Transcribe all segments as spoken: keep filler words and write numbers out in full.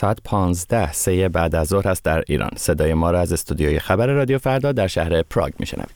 ساعت پانزده سه بعد از ظهر است در ایران. صدای ما را از استودیوی خبر رادیو فردا در شهر پراگ میشنوید.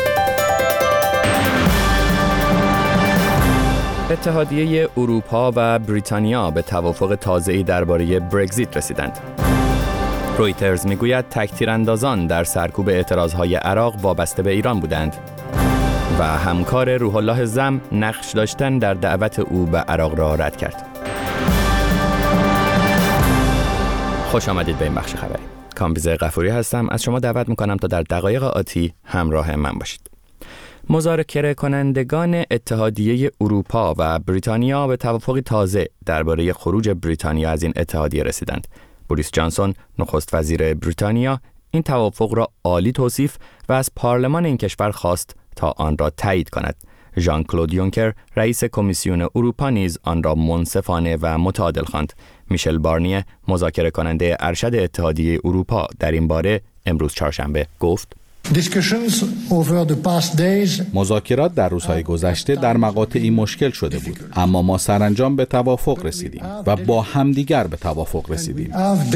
اتحادیه اروپا و بریتانیا به توافق تازه‌ای درباره برگزیت رسیدند. رویترز میگوید تک تیراندازان در سرکوب اعتراضهای عراق وابسته به ایران بودند و همکار روح الله زم نقش داشتن در دعوت او به عراق را رد کرد. خوش آمدید به این بخش خبری. کامبیز غفوری هستم. از شما دعوت میکنم تا در دقایق آتی همراه من باشید. مذاکره کنندگان اتحادیه اروپا و بریتانیا به توافقی تازه درباره خروج بریتانیا از این اتحادیه رسیدند. بوریس جانسون نخست وزیر بریتانیا این توافق را عالی توصیف و از پارلمان این کشور خواست تا آن را تایید کند. ژان کلود یونکر رئیس کمیسیون اروپا نیز آن را منصفانه و متعادل خواند. میشل بارنیه مذاکره کننده ارشد اتحادیه اروپا در این باره امروز چهارشنبه گفت: مذاکرات در روزهای گذشته در مقاطعی مشکل شده بود، اما ما سرانجام به توافق رسیدیم و با همدیگر به توافق رسیدیم.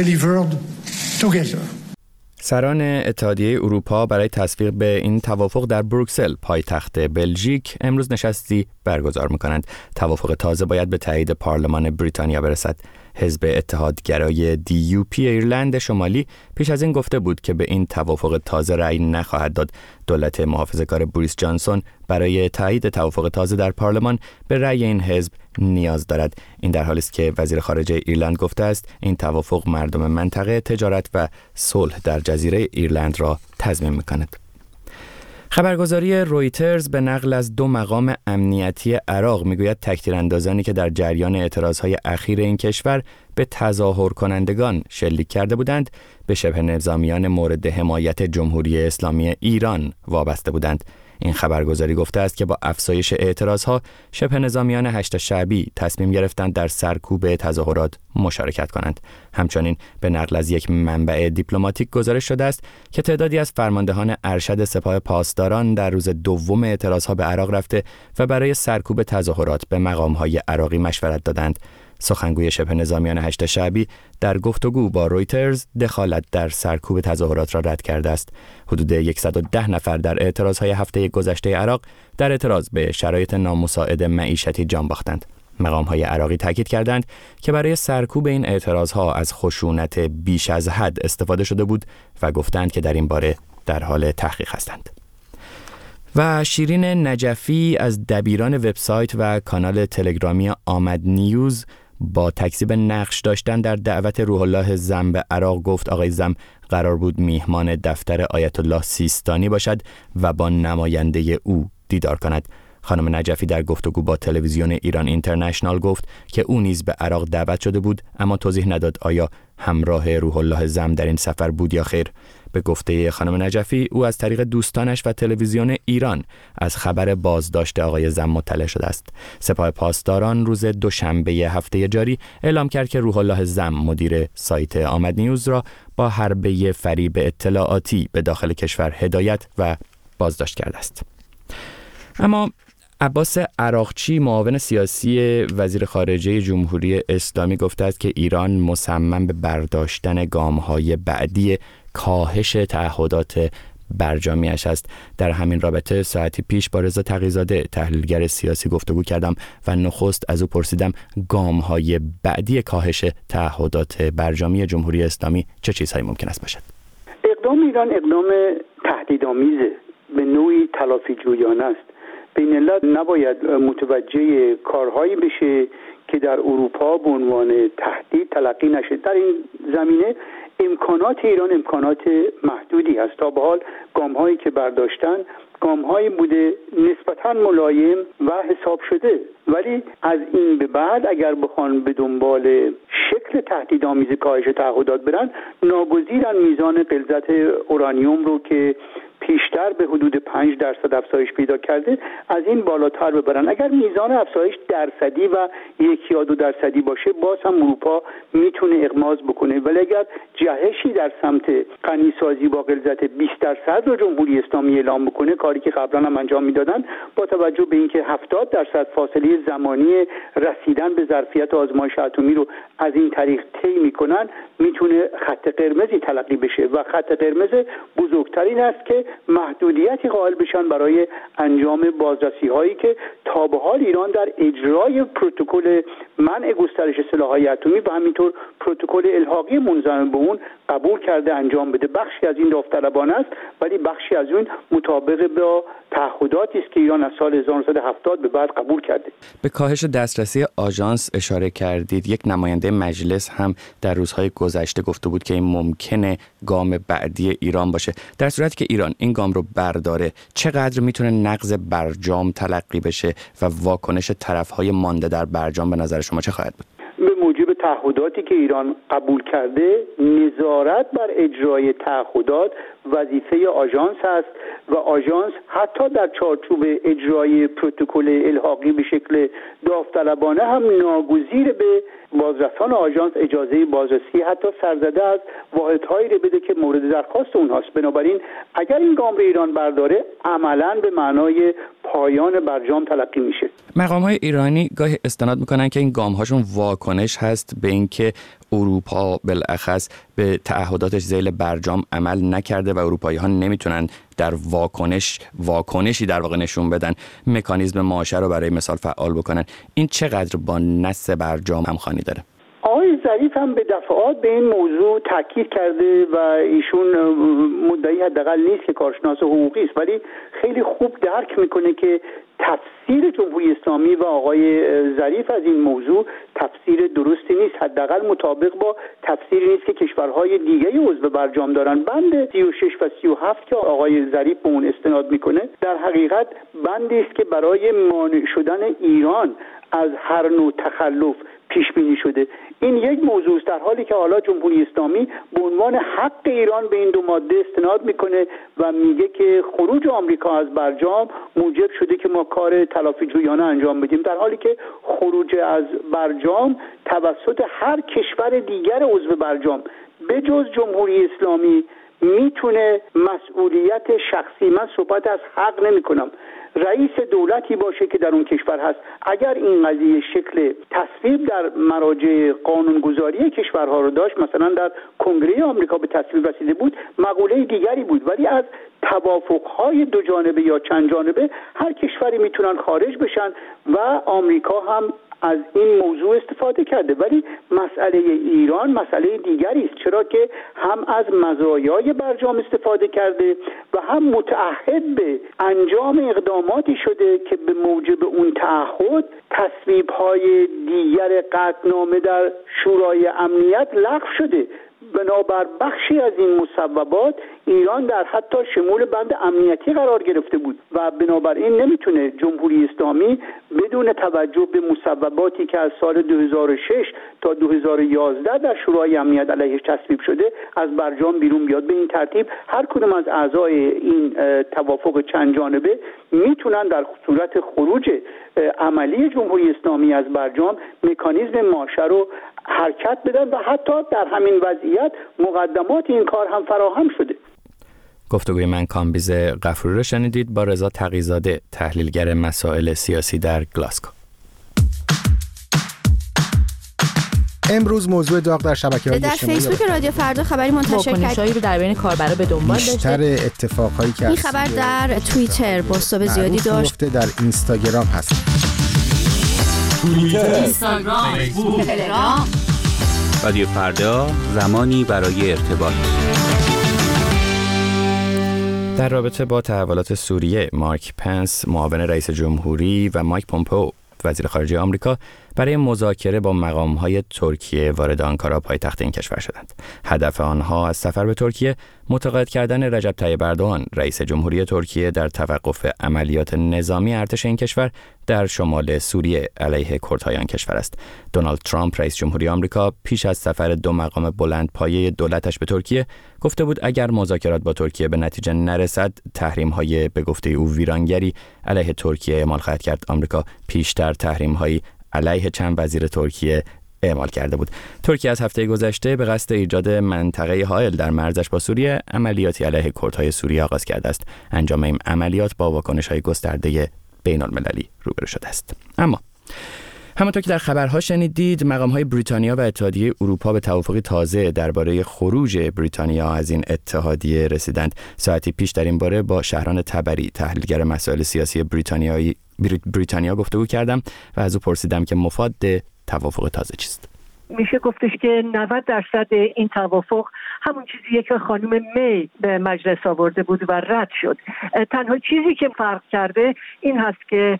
سران اتحادیه اروپا برای تصویب به این توافق در بروکسل پایتخت بلژیک امروز نشستی برگزار می‌کنند. توافق تازه باید به تایید پارلمان بریتانیا برسد. حزب اتحادگرای دی یو پی ایرلند شمالی پیش از این گفته بود که به این توافق تازه رأی نخواهد داد. دولت محافظه‌کار بوریس جانسون برای تایید توافق تازه در پارلمان به رأی این حزب نیاز دارد. این در حالی است که وزیر خارجه ایرلند گفته است این توافق مردم منطقه، تجارت و صلح در جزیره ایرلند را تضمین می‌کند. خبرگزاری رویترز به نقل از دو مقام امنیتی عراق میگوید تک تیراندازانی که در جریان اعتراضهای اخیر این کشور به تظاهر کنندگان شلیک کرده بودند به شبه نظامیان مورد حمایت جمهوری اسلامی ایران وابسته بودند. این خبرگزاری گفته است که با افزایش اعتراضها شبه نظامیان هشت شعبی تصمیم گرفتند در سرکوب تظاهرات مشارکت کنند. همچنین به نقل از یک منبع دیپلماتیک گزارش شده است که تعدادی از فرماندهان ارشد سپاه پاسداران در روز دوم اعتراضها به عراق رفته و برای سرکوب تظاهرات به مقام‌های عراقی مشورت دادند. سخنگوی شبه نظامیان هشت شعبی در گفتگو با رویترز دخالت در سرکوب تظاهرات را رد کرده است. حدود صد و ده نفر در اعتراضهای هفته گذشته عراق در اعتراض به شرایط نامساعد معیشتی جان باختند. مقام‌های عراقی تاکید کردند که برای سرکوب این اعتراضها از خشونت بیش از حد استفاده شده بود و گفتند که در این باره در حال تحقیق هستند. و شیرین نجفی از دبیران وبسایت و کانال تلگرامی آمد نیوز با تکذیب نقش داشتن در دعوت روح الله زم به عراق گفت آقای زم قرار بود میهمان دفتر آیت الله سیستانی باشد و با نماینده او دیدار کند. خانم نجفی در گفتگو با تلویزیون ایران اینترنشنال گفت که او نیز به عراق دعوت شده بود، اما توضیح نداد آیا همراه روح الله زم در این سفر بود یا خیر. به گفته خانم نجفی او از طریق دوستانش و تلویزیون ایران از خبر بازداشت آقای زم مطلع شده است. سپاه پاسداران روز دوشنبه هفته جاری اعلام کرد که روح الله زم مدیر سایت آمد نیوز را با حربه فریب اطلاعاتی به داخل کشور هدایت و بازداشت کرده است. اما عباس عراقچی معاون سیاسی وزیر خارجه جمهوری اسلامی گفته است که ایران مصمم به برداشتن گام‌های بعدی کاهش تعهدات برجامیش است. در همین رابطه ساعتی پیش با رضا تقی‌زاده تحلیلگر سیاسی گفتگو کردم و نخست از او پرسیدم گام‌های بعدی کاهش تعهدات برجامی جمهوری اسلامی چه چیزهایی ممکن است باشد؟ اقدام ایران اقدام تهدیدآمیزه، به نوعی تلافی جویانه است. بین الملل نباید متوجه کارهایی بشه که در اروپا به عنوان تهدید تلقی نشه. در این زمینه امکانات ایران امکانات محدودی است. تا به حال گام‌هایی که برداشتن گام‌هایی بوده نسبتاً ملایم و حساب شده، ولی از این به بعد اگر بخوان به دنبال شکل تهدیدآمیز کاهش تعهدات برن، ناگزیرن میزان غلظت اورانیوم رو که پیشتر به حدود پنج درصد افزایش پیدا کرده از این بالاتر ببرن. اگر میزان افزایش درصدی و یک یا دو درصدی باشه باز هم اروپا میتونه اغماض بکنه، ولی اگر جهشی در سمت غنیسازی با غلظت بیست درصد رو جمهوری اسلامی اعلام بکنه، کاری که قبلا هم انجام میدادن، با توجه به اینکه هفتاد درصد فاصله زمانی رسیدن به ظرفیت آزمایش اتمی رو از این طریق طی میکنن، میتونه خط قرمزی تلقی بشه و خط قرمز بزرگتر این است که محدودیتی قائل بشن برای انجام بازرسی هایی که تا به حال ایران در اجرای پروتکل منع گسترش سلاح‌های اتمی و همینطور پروتکل الحاقی منضم به اون قبول کرده انجام بده. بخشی از این داوطلبانه است، ولی بخشی از اون مطابق با تعهداتی است که ایران از سال هزار و نهصد و هفتاد به بعد قبول کرده. به کاهش دسترسی آژانس اشاره کردید. یک نماینده مجلس هم در روزهای گذشته گفته بود که این ممکنه گام بعدی ایران باشه. در صورتی که ایران این گام رو برداره، چقدر میتونه نقض برجام تلقی بشه و واکنش طرف‌های مانده در برجام به نظر شما چه خواهد بود؟ به موجب تعهداتی که ایران قبول کرده، نظارت بر اجرای تعهدات وظیفه آژانس است و آژانس حتی در چارچوب اجرای پروتکل الحاقی به شکل داوطلبانه هم ناگزیر به بازرسان آژانس اجازه بازرسی حتی سرزده از واحدهایی رو بده که مورد درخواست اونهاست. بنابراین اگر این گام رو ایران برداره، عملاً به معنای پایان برجام تلقی میشه. مقام‌های ایرانی گاهی استناد میکنن که این گام‌هاشون واکنش هست به اینکه اروپا بالاخص به تعهداتش ذیل برجام عمل نکرده و اروپایی‌ها نمیتونن در واکنش واکنشی در واقع نشون بدن، مکانیزم ماشه رو برای مثال فعال بکنن. این چقدر با نص برجام همخوانی داره؟ آقای ظریف هم به دفعات به این موضوع تاکید کرده و ایشون مدعی حداقل نیست که کارشناس حقوقی است، ولی خیلی خوب درک میکنه که تفسیر جمهوری اسلامی و آقای ظریف از این موضوع تفسیر درستی نیست، حداقل مطابق با تفسیری نیست که کشورهای دیگه عضو برجام دارن. بند سی و شش و سی و هفت که آقای ظریف به اون استناد میکنه در حقیقت بندی است که برای مانع شدن ایران از هر نوع تخلف پیش بینی شده. این یک موضوع است، در حالی که حالا جمهوری اسلامی به عنوان حق ایران به این دو ماده استناد میکنه و میگه که خروج آمریکا از برجام موجب شده که ما کار تلافی جویانه انجام بدیم، در حالی که خروج از برجام توسط هر کشور دیگر عضو برجام به جز جمهوری اسلامی میتونه مسئولیت شخصی، من صحبت از حق نمی کنم، رئیس دولتی باشه که در اون کشور هست. اگر این قضیه شکل تصویب در مراجع قانونگذاری کشورها رو داشت، مثلا در کنگره آمریکا به تصویب رسیده بود، مقوله دیگری بود، ولی از توافقهای دو جانبه یا چند جانبه هر کشوری میتونن خارج بشن و آمریکا هم از این موضوع استفاده کرده. ولی مسئله ایران مسئله دیگری است، چرا که هم از مزایای برجام استفاده کرده و هم متعهد به انجام اقداماتی شده که به موجب اون تعهد تصویب‌های دیگر قطعنامه در شورای امنیت لغو شده. بنابر بخشی از این مصوبات ایران در حتی شمول بند امنیتی قرار گرفته بود و بنابراین نمیتونه جمهوری اسلامی بدون توجه به مصوباتی که از سال دو هزار و شش تا دو هزار و یازده در شورای امنیت علیهش تصویب شده از برجام بیرون بیاد. به این ترتیب هر کدوم از اعضای این توافق چند جانبه میتونن در صورت خروج عملی جمهوری اسلامی از برجام مکانیزم ماشه رو حرکت بدن و حتی در همین وضعیت مقدمات این کار هم فراهم شده. گفتگوی من کامبیز غفوری رو شنیدید با رضا تقی‌زاده، تحلیلگر مسائل سیاسی در گلاسگو. امروز موضوع داغ در شبکه‌های اجتماعی در فیسبوک رادیو فردا خبری منتشر کرد واکنش‌هایی رو در بین کاربرا به دنبال داشته. بیشتر اتفاقایی که این خبر در توییتر بازتاب زیادی داشت، در اینستاگرام هست. توییتر، اینستاگرام، فیسبوک، تلگرام. رادیو فردا، زمانی برای ارتباط. در رابطه با تحولات سوریه، مارک پنس معاون رئیس جمهوری و مایک پومپئو وزیر خارجه آمریکا برای مذاکره با مقام‌های ترکیه وارد آنکارا پایتخت این کشور شدند. هدف آنها از سفر به ترکیه متقاعد کردن رجب طیب اردوغان رئیس جمهوری ترکیه در توقف عملیات نظامی ارتش این کشور در شمال سوریه علیه کردهای آن کشور است. دونالد ترامپ رئیس جمهوری آمریکا پیش از سفر دو مقام بلندپایه دولتش به ترکیه گفته بود اگر مذاکرات با ترکیه به نتیجه نرسد، تحریم‌های به گفته او ویرانگری علیه ترکیه اعمال خواهد کرد. آمریکا پیشتر تحریم‌هایی علیه چند وزیر ترکیه اعمال کرده بود. ترکیه از هفته گذشته به قصد ایجاد منطقه حائل در مرزش با سوریه عملیاتی علیه کردهای سوریه آغاز کرده است. انجام این عملیات با واکنش‌های گسترده بین‌المللی روبرو شده است. اما همانطور که در خبرها شنیدید، مقام‌های بریتانیا و اتحادیه اروپا به توافقی تازه درباره خروج بریتانیا از این اتحادیه رسیدند. ساعتی پیش در این باره با شهران تبری، تحلیلگر مسائل سیاسی بریتانیایی بریتانیا گفتگو کردم و از او پرسیدم که مفاد توافق تازه چیست. میشه گفتش که نود درصد این توافق همون چیزیه که خانم می به مجلس آورده بود و رد شد. تنها چیزی که فرق کرده این هست که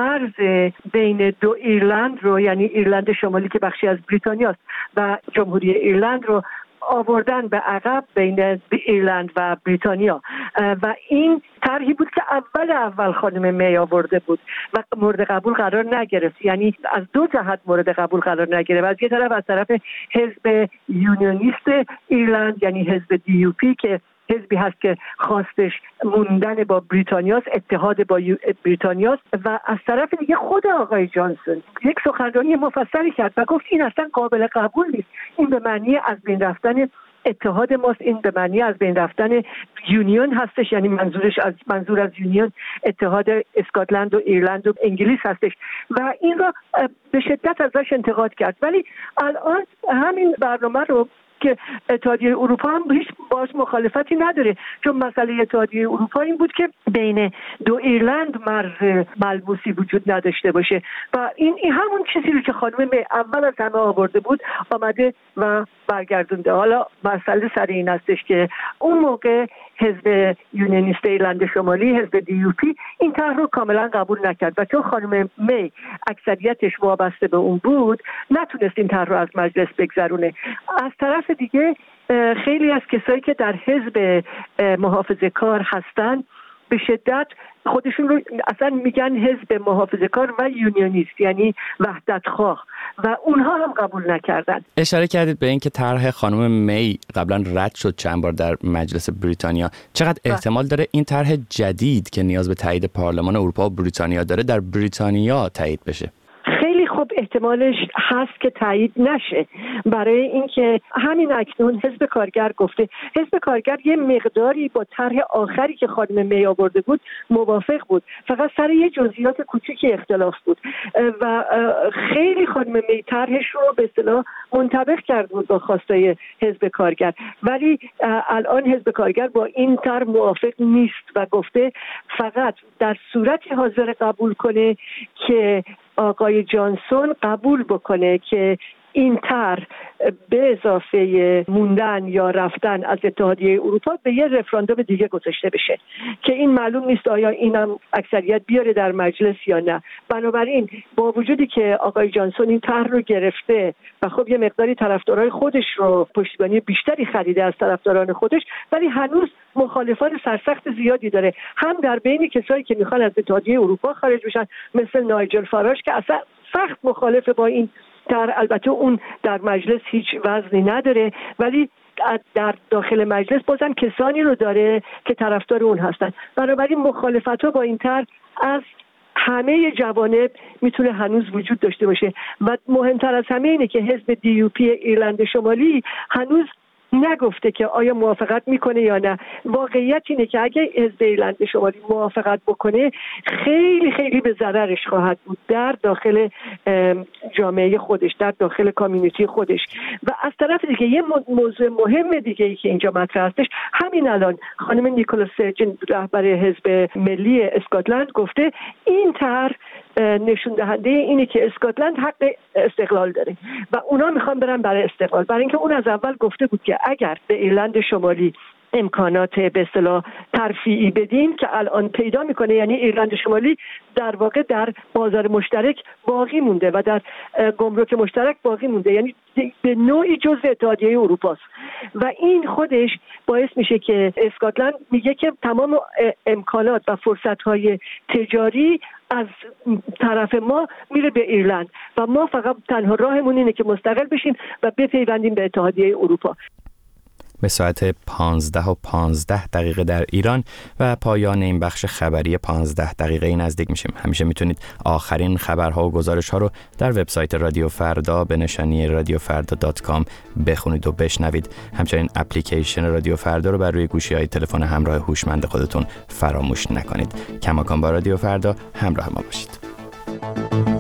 مرز بین دو ایرلند رو، یعنی ایرلند شمالی که بخشی از بریتانیا است و جمهوری ایرلند رو آوردن به عقب بین ایرلند و بریتانیا و این طرحی بود که اول اول خانم می آورده بود و مورد قبول قرار نگرفت. یعنی از دو جهت مورد قبول قرار نگرفت. از یک طرف از طرف حزب یونیونیست ایرلند، یعنی حزب دی یو پی که حزبی هست که خواستش موندن با بریتانیاست، اتحاد با بریتانیاست، و از طرف دیگه خود آقای جانسون یک سخنرانی مفصلی کرد و گفت این اصلا قابل قبول نیست. این به معنی از بین رفتن اتحاد ماست، این به معنی از بین رفتن یونیون هستش، یعنی منظورش از منظور از یونیون اتحاد اسکاتلند و ایرلند و انگلیس هستش و این را به شدت ازش انتقاد کرد. ولی الان همین برنامه رو که اتحادیه اروپا هم هیچ باز مخالفتی نداره، چون مسئله اتحادیه اروپا این بود که بین دو ایرلند مرز ملموسی وجود نداشته باشه و این, این همون چیزی رو که خانم می اول از همه آورده بود آمده و برگردونده. حالا مسئله سر این هستش که اون موقع حزب یونیونیست ایرلند شمالی، حزب دی یو پی، این طرح رو کاملا قبول نکرد و چون خانم می اکثریتش وابسته به اون بود نتونست این طرح رو از مجلس بگذرونه. از طرف دیگه خیلی از کسایی که در حزب محافظه‌کار هستن به شدت خودشون رو اصلا میگن حزب محافظه‌کار و یونیونیست، یعنی وحدت خواه، و اونها هم قبول نکردن. اشاره کردید به این که طرح خانم می قبلا رد شد چند بار در مجلس بریتانیا. چقدر احتمال داره این طرح جدید که نیاز به تایید پارلمان اروپا و بریتانیا داره در بریتانیا تایید بشه؟ خیلی خوب احتمالش هست که تایید نشه، برای اینکه همین اکنون حزب کارگر گفته، حزب کارگر یه مقداری با طرح آخری که خانم می آورده بود موافق بود، فقط سر یه جزئیات کوچیکی اختلاف بود و خیلی خانم می طرحش رو به اصطلاح منطبق کرد بود با خواستای حزب کارگر، ولی الان حزب کارگر با این طرح موافق نیست و گفته فقط در صورتی حاضر قبول کنه که آقای جانسون قبول بکنه که این طرح به اضافه موندن یا رفتن از اتحادیه اروپا به یه رفراندوم دیگه گذاشته بشه که این معلوم نیست آیا اینم اکثریت بیاره در مجلس یا نه. بنابراین با وجودی که آقای جانسون این طرح رو گرفته و خب یه مقداری طرفدارای خودش رو پشتیبانی بیشتری خریده از طرفداران خودش، ولی هنوز مخالفان سرسخت زیادی داره، هم در بین کسایی که میخوان از اتحادیه اروپا خارج بشن مثل نایجل فاراج که اصلا سخت مخالف با این در البته اون در مجلس هیچ وزنی نداره، ولی در داخل مجلس بازم کسانی رو داره که طرفدار اون هستن. بنابراین مخالفت‌ها با این طرح از همه جوانب میتونه هنوز وجود داشته باشه و مهمتر از همه اینه که حزب دی یو پی ایرلند شمالی هنوز نگفته که آیا موافقت میکنه یا نه. واقعیت اینه که اگه حزب ایرلند شمالی موافقت بکنه خیلی خیلی به ضررش خواهد بود در داخل جامعه خودش، در داخل کامیونیتی خودش. و از طرف دیگه یه موضوع مهم دیگه ای که اینجا مطرح هستش، همین الان خانم نیکولا سرجن رهبر حزب ملی اسکاتلند گفته این طرح نشون دهنده اینه که اسکاتلند حق استقلال داره و اونا میخوان برن برای استقلال، برای اینکه اون از اول گفته بود که اگر به ایرلند شمالی امکانات به اصطلاح ترفیعی بدیم که الان پیدا میکنه. یعنی ایرلند شمالی در واقع در بازار مشترک باقی مونده و در گمرک مشترک باقی مونده، یعنی به نوعی جزء اتحادیه اروپا است و این خودش باعث میشه که اسکاتلند میگه که تمام امکانات و فرصت‌های تجاری از طرف ما میره به ایرلند و ما فقط تنها راهمون اینه که مستقل بشیم و بپیوندیم به اتحادیه اروپا. به ساعت پانزده و پانزده دقیقه در ایران و پایان این بخش خبری پانزده دقیقه نزدیک میشیم. همیشه میتونید آخرین خبرها و گزارش‌ها رو در وبسایت رادیو فردا به نشانی رادیو فردا دات کام بخونید و بشنوید. همچنین اپلیکیشن رادیو فردا رو بر روی گوشی‌های تلفن همراه هوشمند خودتون فراموش نکنید. کماکان با رادیو فردا همراه ما باشید.